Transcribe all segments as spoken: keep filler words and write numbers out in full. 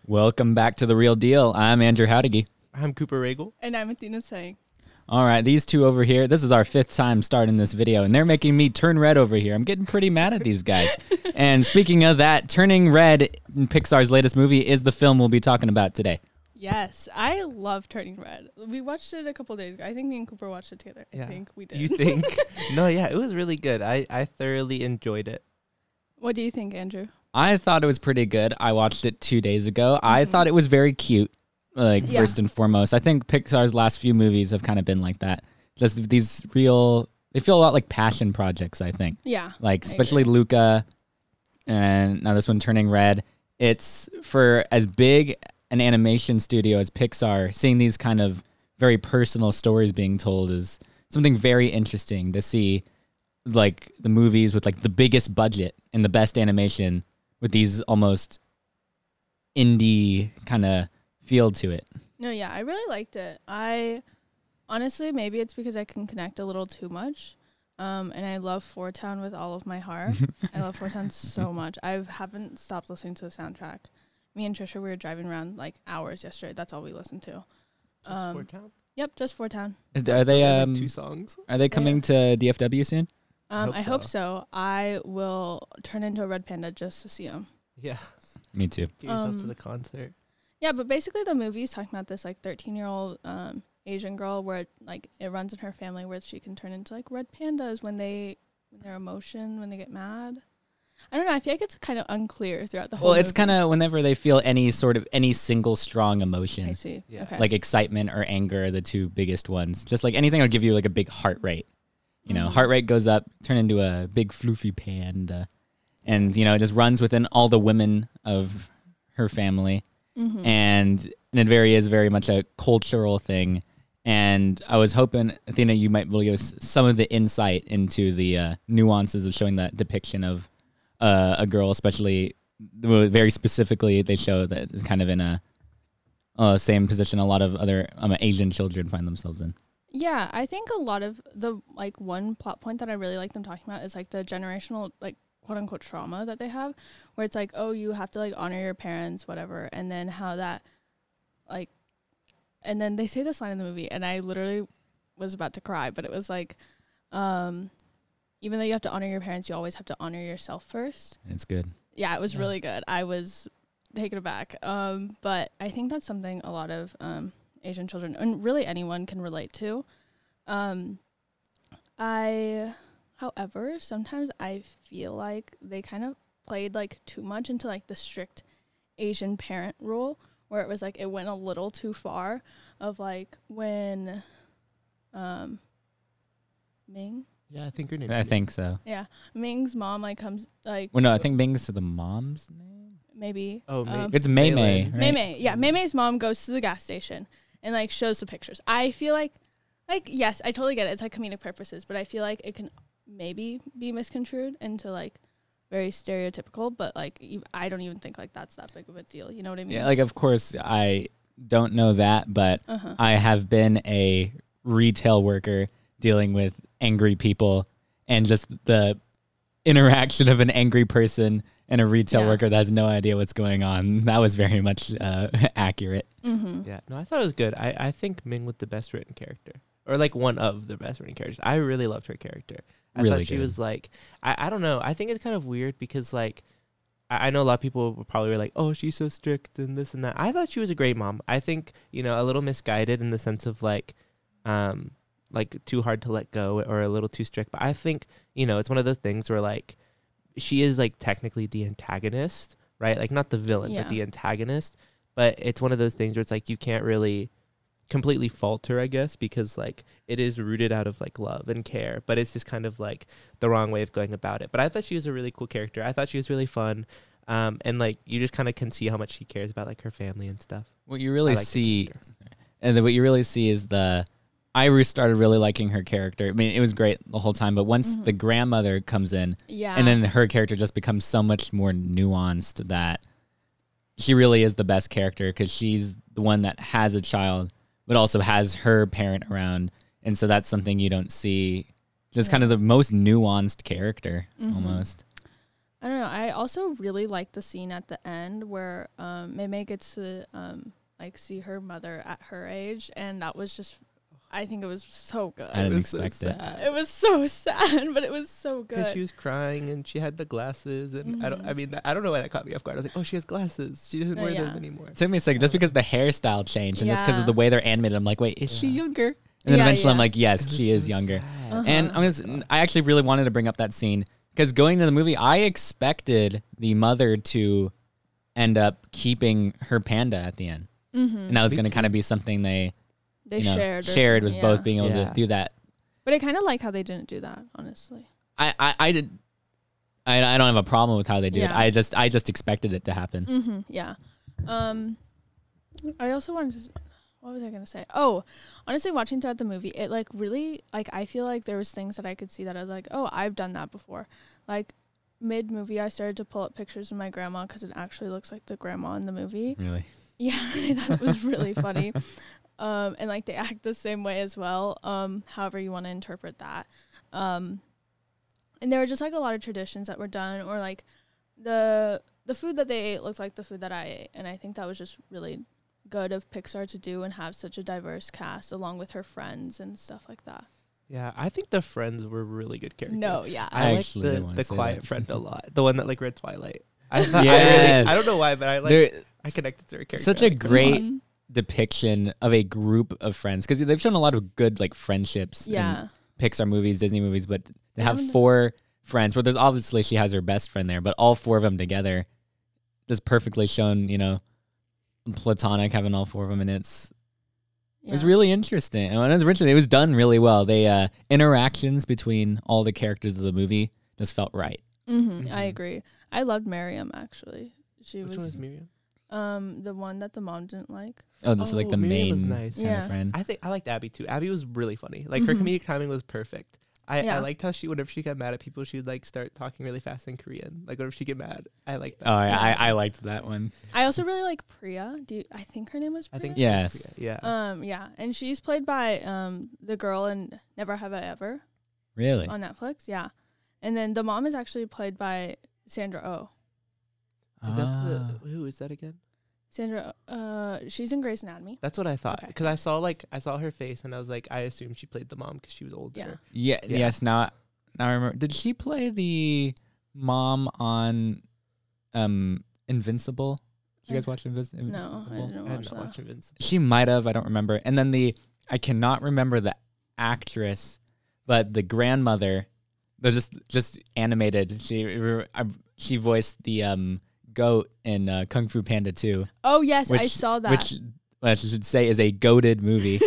Welcome back to The Real Deal. I'm Andrew Howdigi. I'm Cooper Regal. And I'm Athena Tseng. All right, these two over here, this is our fifth time starting this video, and they're making me turn red over here. I'm getting pretty mad at these guys. And speaking of that, Turning Red, Pixar's latest movie, is the film we'll be talking about today. Yes, I love Turning Red. We watched it a couple days ago. I think me and Cooper watched it together. I Yeah. think we did. You think? No, yeah, it was really good. I, I thoroughly enjoyed it. What do you think, Andrew? I thought it was pretty good. I watched it two days ago. Mm-hmm. I thought it was very cute, like, Yeah. first and foremost. I think Pixar's last few movies have kind of been like that. Just these real, they feel a lot like passion projects, I think. Yeah. Like, I especially agree. Luca, and now this one, Turning Red. It's for as big an animation studio as Pixar, seeing these kind of very personal stories being told is something very interesting to see, like, the movies with, like, the biggest budget and the best animation with these almost indie kind of feel to it. No, yeah, I really liked it. I honestly, maybe it's because I can connect a little too much. Um, and I love Four Town with all of my heart. I love Four Town so much. I haven't stopped listening to the soundtrack. Me and Trisha, we were driving around like hours yesterday. That's all we listened to. Just Um, Fort Town? Yep, just Four Town. Are they Like um two songs? are they coming to D F W soon? Um, Hope I hope so. so. I will turn into a red panda just to see him. Yeah. Me too. Get yourself to Um, the concert. Yeah, but basically the movie is talking about this like thirteen-year-old um, Asian girl where it, like it runs in her family where she can turn into like red pandas when they when their emotion when they get mad. I don't know. I feel like it's kind of unclear throughout the whole. Well, it's movie. kind of whenever they feel any sort of any single strong I emotion, see. Yeah. Okay. like excitement or anger are the two biggest ones. Just like anything that would give you like a big heart rate. You know, Mhm. heart rate goes up, turn into a big floofy panda, and you know it just runs within all the women of her family, Mhm. and and it very is very much a cultural thing. And I was hoping, Athena, you might be able to give us some of the insight into the uh, nuances of showing that depiction of uh, a girl, especially well, very specifically. They show that it's kind of in a uh, same position a lot of other um, Asian children find themselves in. Yeah, I think a lot of the like one plot point that I really like them talking about is like the generational like quote unquote trauma that they have, where it's like, oh, you have to like honor your parents, whatever, and then how that like, and then they say this line in the movie, and I literally was about to cry, but it was like, um, even though you have to honor your parents, you always have to honor yourself first. It's good. Yeah, it was Yeah. really good. I was taken aback. Um, but I think that's something a lot of um, Asian children, and really anyone, can relate to. Um, I, however, sometimes I feel like they kind of played like too much into like the strict Asian parent rule, where it was like it went a little too far. Of like when, um, Ming, Yeah, I think her name I think so. yeah, Ming's mom like comes like Well, no, I think Bing's to the mom's name. maybe Oh, May- um, It's May May. Maylin. Right? May May, yeah, May May's mom goes to the gas station and like shows the pictures. I feel like, like yes, I totally get it. It's like comedic purposes, but I feel like it can maybe be misconstrued into like very stereotypical. But like ev- I don't even think like that's that big of a deal. You know what I mean? Yeah, like of course I don't know that, but uh huh. I have been a retail worker dealing with angry people, and just the interaction of an angry person and a retail Yeah. worker that has no idea what's going on. That was very much uh, accurate. Mm-hmm. Yeah, no, I thought it was good. I, I think Ming was the best written character, or like one of the best written characters. I really loved her character. I Really thought she good. was like, I, I don't know. I think it's kind of weird because like, I, I know a lot of people will probably were like, oh, she's so strict and this and that. I thought she was a great mom. I think, you know, a little misguided in the sense of like, um, like too hard to let go or a little too strict. But I think, you know, it's one of those things where like, she is like technically the antagonist, right? Like not the villain, Yeah. but the antagonist. But it's one of those things where it's like you can't really completely fault her, I guess, because like it is rooted out of like love and care, but it's just kind of like the wrong way of going about it. But I thought she was a really cool character. I thought she was really fun. Um, and like you just kind of can see how much she cares about like her family and stuff. What you I really liked the see, character. and then what you really see is the Iris started really liking her character. I mean, it was great the whole time, but once Mhm. the grandmother comes in, Yeah. and then her character just becomes so much more nuanced that she really is the best character because she's the one that has a child, but also has her parent around. And so that's something you don't see. Just kind of the most nuanced character Mhm. almost. I don't know. I also really like the scene at the end where um, Mei Mei gets to um, like see her mother at her age, and that was just, I think it was so good. I didn't It was so expect it. sad. It was so sad, but it was so Because good. she was crying and she had the glasses, and I don't. I Mhm. mean, I don't know why that caught me off guard. I was like, oh, she has glasses. She doesn't Uh, wear yeah. them anymore. It took me a second, just because the hairstyle changed and just because of Yeah. the way they're animated. I'm like, wait, is she Yeah. younger? And then Yeah, eventually I'm yeah. like, yes, It was she is so younger. sad. Uh-huh. And I'm gonna, I actually really wanted to bring up that scene because going to the movie, I expected the mother to end up keeping her panda at the end, Mm-hmm. and that was Me going to too. kind of be something they, They you know, shared. or shared was something, both yeah. being able Yeah. to do that. But I kind of like how they didn't do that, honestly. I, I, I did. I, I don't have a problem with how they did it. Yeah. I just, I just expected it to happen. Mm-hmm. Yeah. Um, I also wanted to. s- What was I gonna say? Oh, honestly, watching throughout the movie, it like really like I feel like there was things that I could see that I was like, oh, I've done that before. Like mid movie, I started to pull up pictures of my grandma because it actually looks like the grandma in the movie. Really. Yeah, I thought it was really funny. Um, and like they act the same way as well. Um, however you want to interpret that. Um, and there were just like a lot of traditions that were done, or like the the food that they ate looked like the food that I ate, and I think that was just really good of Pixar to do and have such a diverse cast along with her friends and stuff like that. Yeah, I think the friends were really good characters. No, yeah. I I, like actually didn't the, wanna the say quiet that. friend a lot. The one that like read Twilight. I, thought, I Yes. really, I don't know why, but I like. They're I connected to her character. such a I like her. great Mhm. depiction of a group of friends because they've shown a lot of good like friendships in Yeah. Pixar movies, Disney movies, but they have haven't- four friends where there's obviously she has her best friend there, but all four of them together just perfectly shown, you know, platonic having all four of them, and it's it was Yeah. really interesting. And when it was originally, it was done really well. They uh interactions between all the characters of the movie just felt right. Mhm, I Mhm. agree. I loved Miriam actually. She Which one was is Miriam? um the one that the mom didn't like. Oh, this is like Oh, the Miriam was main nice. kind Yeah. of friend. I think I liked Abby too. Abby was really funny. Like her Mhm. comedic timing was perfect. I, Yeah. I liked how she, whenever she got mad at people, she would like start talking really fast in Korean. Like whenever she get mad, I like that. Oh, yeah, I I liked that one. I also really like Priya. Do you, I think her name was I Priya? think Yes. it was Priya, yeah. Um yeah, and she's played by um the girl in Never Have I Ever Really? on Netflix. Yeah. And then the mom is actually played by Sandra Oh. Is that Ah. the, who is that again? Sandra uh she's in Grey's Anatomy. That's what I thought Okay. because I saw like I saw her face and I was like I assumed she played the mom because she was older. Yeah. Yeah, Yeah. Yes. Now, now I remember. Did she play the mom on um Invincible? Did you guys I- watch Invis- Invincible? No, I didn't I had watch not that. watched Invincible. She might have. I don't remember. And then the I cannot remember the actress, but the grandmother, the just just animated. She I, she voiced the um goat in uh, Kung Fu Panda two, Oh yes, I Which- saw that. which I should say is a goated movie.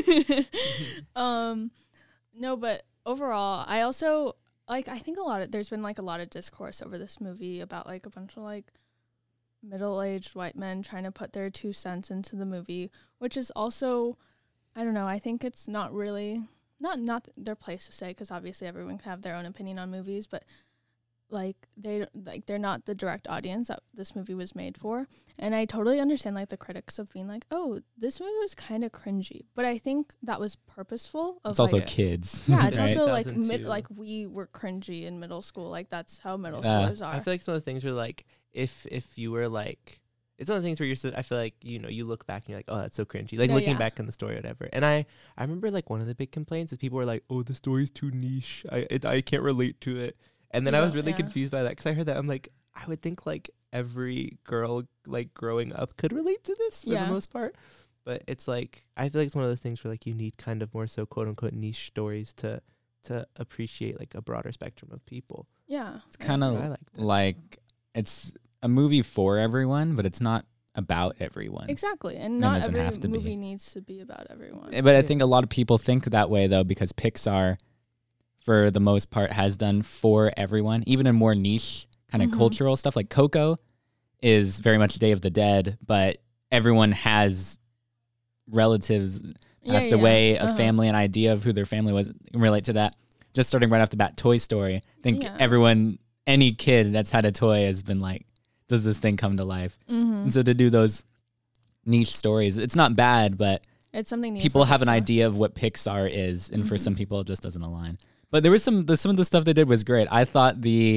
um no, but overall I also like I think a lot of there's been like a lot of discourse over this movie about like a bunch of like middle-aged white men trying to put their two cents into the movie, which is also I don't know, I think it's not really not not their place to say because obviously everyone can have their own opinion on movies, but like they like they're not the direct audience that this movie was made for. And I totally understand like the critics of being like, oh, this movie was kind of cringy, but I think that was purposeful. Of It's also like, kids. yeah, it's right? also like mid, two thousand two. like we were cringy in middle school. Like that's how middle Uh, schoolers are. I feel like some of the things are like if if you were like it's one of the things where you're so, I feel like you know you look back and you're like, oh, that's so cringy, like Yeah, looking yeah. back in the story or whatever. And I I remember like one of the big complaints is people were like, oh, the story's too niche, I it, I can't relate to it. And then I You was don't- really yeah. confused by that because I heard that I'm like I would think like every girl like growing up could relate to this for Yeah. the most part. But it's like I feel like it's one of those things where like you need kind of more so quote unquote niche stories to to appreciate like a broader spectrum of people. yeah, It's kind of I like that. like it's a movie for everyone, but it's not about everyone. exactly, and It not doesn't every have to be. movie needs to be about everyone. Eh, But I Yeah. think a lot of people think that way though because Pixar, for the most part, has done for everyone, even in more niche kind of Mhm. cultural stuff. Like Coco is very much Day of the Dead, but everyone has relatives Yeah, passed yeah, away, a uh-huh. family, an idea of who their family was, can relate to that. Just starting right off the bat, Toy Story. I think Yeah. everyone, any kid that's had a toy has been like, does this thing come to life? Mhm. And so to do those niche stories, it's not bad, but It's something new people for have an Pixar. idea of what Pixar is, and for some Mhm. people, it just doesn't align. But there was some, the, some of the stuff they did was great. I thought the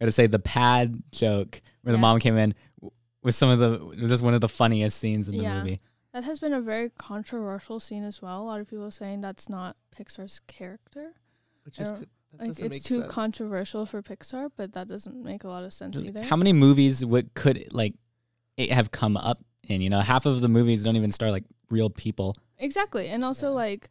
got to say the pad joke where the mom Yes. came in was some of the it was just one of the funniest scenes in the Yeah. movie. That has been a very controversial scene as well. A lot of people saying that's not Pixar's character. Which I is don't- co- that Like doesn't it's make too sense. controversial for Pixar, but that doesn't make a lot of sense either. How many movies would could like it have come up in? You know, half of the movies don't even star like real people. Exactly. And also Yeah. like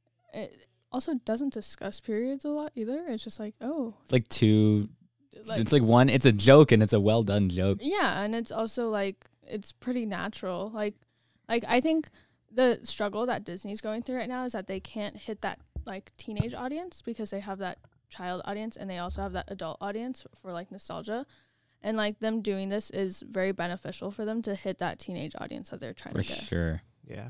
it also doesn't discuss periods a lot either. It's just like, oh, It's like two. like it's like one. It's a joke and it's a well done joke. yeah, and it's also like it's pretty natural. Like like I think the struggle that Disney's going through right now is that they can't hit that like teenage audience because they have that child audience and they also have that adult audience for like nostalgia. And like them doing this is very beneficial for them to hit that teenage audience that they're trying For to get. sure. Yeah.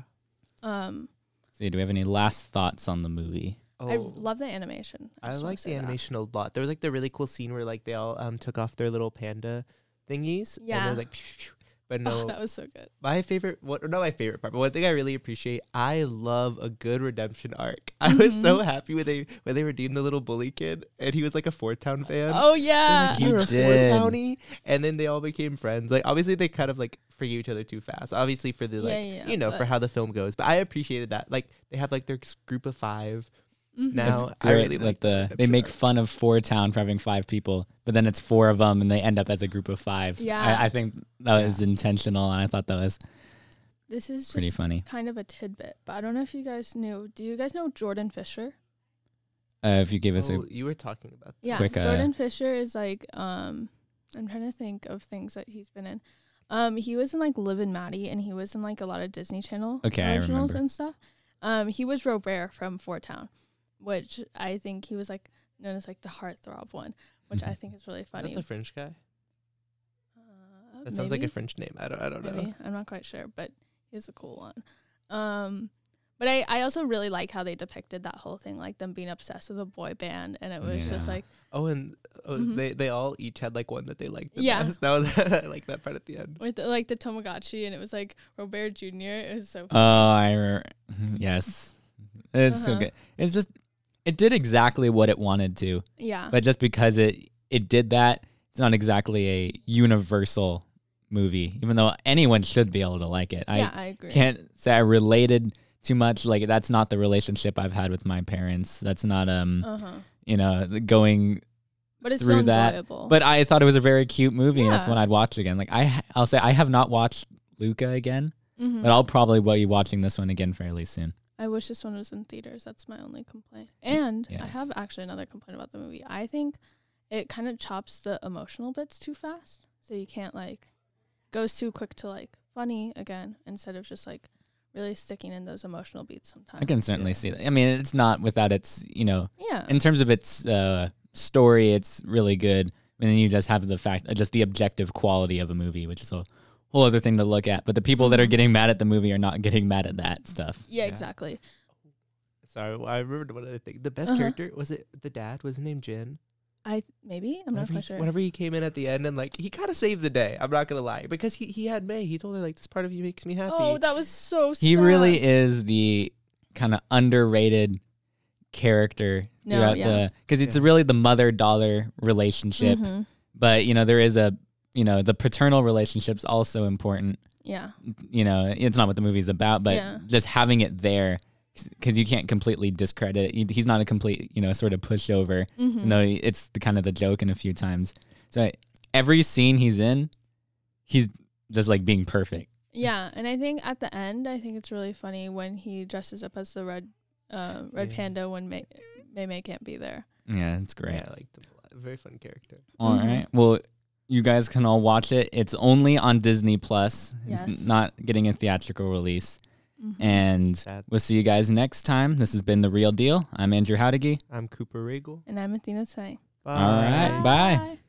Um See, do we have any last thoughts on the movie? Oh, I love the animation. I just wanna like say the that. animation a lot. There was like the really cool scene where like they all um took off their little panda thingies. And Yeah. they're like, but no, Oh, that was so good. my favorite, what, not my favorite part, but one thing I really appreciate, I love a good redemption arc. I was so Mhm. happy when they when they redeemed the little bully kid, and he was like a Four Town fan. Oh They're yeah. like, He you're a did. Four Townie, and then they all became friends. Like obviously they kind of like forgave each other too fast. Obviously for the like Yeah, yeah, you know for but- how the film goes, but I appreciated that. Like they have like their s- group of five. Mhm. Now- It's I great really that like the that they make episode. fun of Four Town for having five people, but then it's four of them and they end up as a group of five. Yeah. I, I think that Yeah. was intentional, and I thought that was This is pretty just funny. kind of a tidbit, but I don't know if you guys knew. Do you guys know Jordan Fisher? Uh, if you give us Oh, a you were talking about that. Yeah, Quick, uh, Jordan Fisher is like um I'm trying to think of things that he's been in. Um he was in like Liv and Maddie and he was in like a lot of Disney Channel Okay, I originals remember. and stuff. Um he was Robert from Fort Town, which I think he was like known as like the heartthrob one, which I think is really Is funny. that the French guy? Uh, That sounds like a maybe? French name. I don't. I don't know. Maybe. I'm not quite sure, but he's a cool one. Um, but I, I also really like how they depicted that whole thing, like them being obsessed with a boy band, and it was just Yeah. like, Oh, and oh, Mhm. they they all each had like one that they liked. The Yeah. best. That was I like that part at the end. with the, like the Tamagotchi, and it was like Robert Junior It was so Oh, I re- yes, it's so Uh-huh. good. It's just it did exactly what it wanted to, yeah, but just because it it did that, it's not exactly a universal movie. Even though anyone should be able to like it, yeah, I I agree. can't say I related too much. Like that's not the relationship I've had with my parents. That's not um Uh huh. you know going. But it's through so that, enjoyable. But I thought it was a very cute movie, and it's Yeah. one I'd watch again. Like I, ha- I'll say I have not watched Luca again, Mhm. but I'll probably be watching this one again fairly soon. I wish this one was in theaters. That's my only complaint. And I Yes. have actually another complaint about the movie. I think it kind of chops the emotional bits too fast. So you can't like goes too quick to like funny again instead of just like really sticking in those emotional beats sometimes. I can certainly Yeah. see that. I mean, it's not without its, you know, Yeah. in terms of its uh, story, it's really good. And then you just have the fact, uh, just the objective quality of a movie, which is a whole other thing to look at. But the people that are Mhm. getting mad at the movie are not getting mad at that stuff. yeah, Yeah. exactly. Sorry, well, I remembered one other thing. The best Uh-huh. character was it the dad? Was his name Jin? I maybe I'm not Whenever quite he, sure. whenever he came in at the end and like he kind of saved the day. I'm not gonna lie because he he had May. He told her like this part of you makes me happy. Oh, that was so sad. He really is the kind of underrated character No, throughout yeah. the, because it's Yeah. really the mother-daughter relationship. Mhm. But, you know, there is a, you know, the paternal relationship's also important. Yeah. You know, it's not what the movie's about, but Yeah. just having it there, because you can't completely discredit it. He- He's not a complete, you know, sort of pushover, Mhm. even though it's the kind of the joke in a few times. So every scene he's in, he's just like being perfect. Yeah, and I think at the end, I think it's really funny when he dresses up as the red, uh, red Yeah. panda when May May May can't be there. Yeah, it's great. Yeah, I liked him a lot. Very fun character. All Mhm. right. Well, you guys can all watch it. It's only on Disney Plus. It's Yes. not getting a theatrical release. Mhm. And Sad. we'll see you guys next time. This has been The Real Deal. I'm Andrew Howdegi. I'm Cooper Regal. And I'm Athena Tsai. Bye. All right. Bye.